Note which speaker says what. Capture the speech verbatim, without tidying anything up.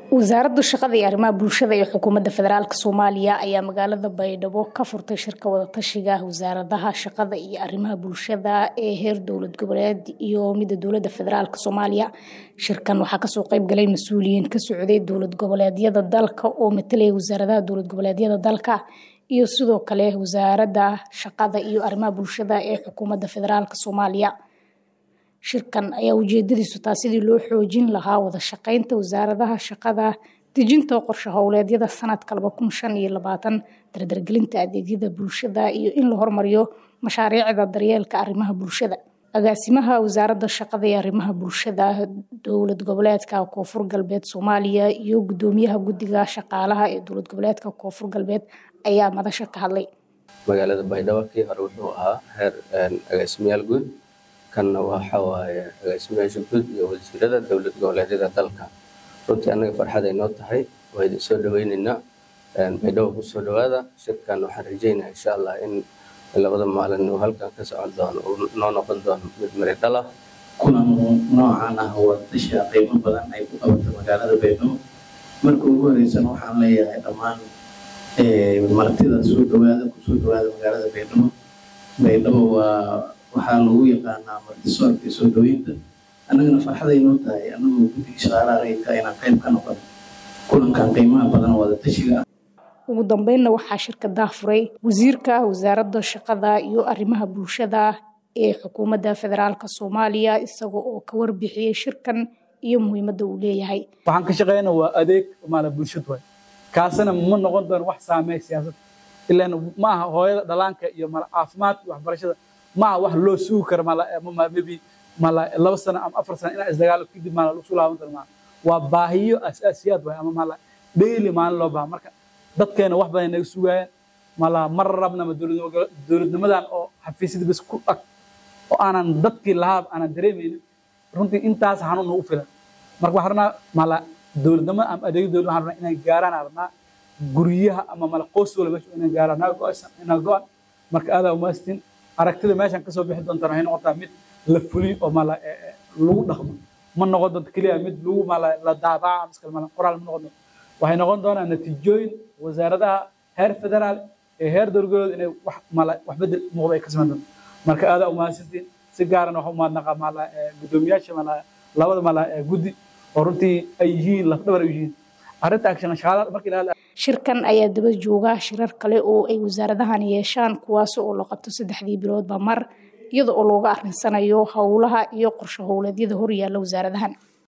Speaker 1: wasaaradda shaqada iyo arrimaha bulshada ee xukuumadda federaalka Soomaaliya ayaa magaalada Baydhabo ka furtay shirka wada tashiga wasaaradaha shaqada iyo arrimaha bulshada ee heer dowlad goboleed iyo midda dowladda federaalka Soomaaliya. Shirkan waxaa ka soo qayb galay mas'uuliyiin ka socday dowlad goboleedyada dalka oo metelay wasaaradaha dowlad goboleedyada dalka iyo sidoo kale wasaaradda shaqada iyo arrimaha bulshada ee xukuumadda federaalka Soomaaliya. shirkan ayaa ujeedadiisu taas sidii loo xoojin lahaa wada shaqaynta wasaaradaha shaqada, dejinta qorshe hawleedyada sanadka laba kun shan iyo labaatan, dardargelinta adeegyada bulshada iyo in la horumariyo mashaariicda daryeelka arrimaha bulshada. agaasimaha wasaaradda shaqada iyo arrimaha bulshada dowlad goboleedka Koonfur Galbeed Soomaaliya iyo gudoomiyaha guddiga shaqaalaha ee dowlad goboleedka Koonfur Galbeed ayaa madasha ka hadlay.
Speaker 2: magaalada Baydhabo kii hore wuxuu ahaa heer agaasimayaal guud kana waxa waaye agaasimayaasha guud iyo wasiirada dowlad goboleedyada dalka. runtii anaga farxad ay noo tahay waa idin soo dhaweynaynaa Baydhabo ku soo dhawaada. shirkan waxaan rajaynayaa insha Allah in labada maalin uu halkan ka socon doono oo noo noqon doono mid mari dhala.
Speaker 3: kulan noocan ah oo tasha qiimo badan ay ku qabato magaalada Baydhabo. marka ugu horeysan waxaan leeyahay dhammaan ee martida soo dhawaada ku soo dhawaada magaalada Baydhabo. Baydhabo waa waxaa lagu yaqaanaa martisoorka soo dhaweynta. anagana farxad ay noo tahay anagoo guddiga shaqaalaha rayidka inaan qayb ka noqono kulankan qiimaha badan wada tashiga.
Speaker 1: ugu dambeynna waxaa shirka daafuray wasiirka wasaaradda shaqada iyo arrimaha bulshada ee xukuumadda federaalka Soomaaliya isagoo oo ka warbixiyay shirkan iyo muhiimadda uu leeyahay.
Speaker 4: waxaan ka shaqeynaa waa adeeg maala bulshada way kaasana ma noqon doon wax saameeya siyaasad ilaa ma aha hooyada dhalaanka iyo maal caafimaad waxbarashada ma wax loo suuq kar mala ma maybe mala laba sano ama afar sano ina isdagaal ku dib mala soo laaban karmaa waa baahiyo asaasiyaad way ama mala daily maan loo baahan. marka dadkeena wax badan ay suugayaan mala mar rabna ma dowladnimadan oo xafiisyada bas ku ag oo aanan dadkii lahaab aanan dareemaynin runtii intaas xanuun u filan. marka waxna mala dowladnimo ama adeeg dowladda waxna inay gaaraan arna guriyaha ama mala qoys wala meesha inay gaaraan ina go'an. marka aad u maastin aragtida meeshan ka soo bixi doonta waxay noqotaa mid la fuliyo oo mala lagu dhaqmo ma noqon doonto kaliya mid lagu mala la daabaca miskal mala qoraal ma noqon doonto waxay noqon doonaa natiijooyin wasaaradaha heer federaal ee heer dowladeed inay wax mala wax bedel muuqda ay ka sameeyaan. marka aad u maastin si gaaran waxa ma naqa mala gudoomiyaasha mala labada mala guddi oo runtii ay yihiin laf dhabar yihiin arrinta action shaqada markii la
Speaker 1: shirkan ayaa daba jooga shirar kale oo ay wasaaradahan yeeshaan kuwaas oo la qabto saddexdii biloodba mar iyadoo looga arinsanayo hawlaha iyo qorshe hawleedyada hor yaalla wasaaradahan.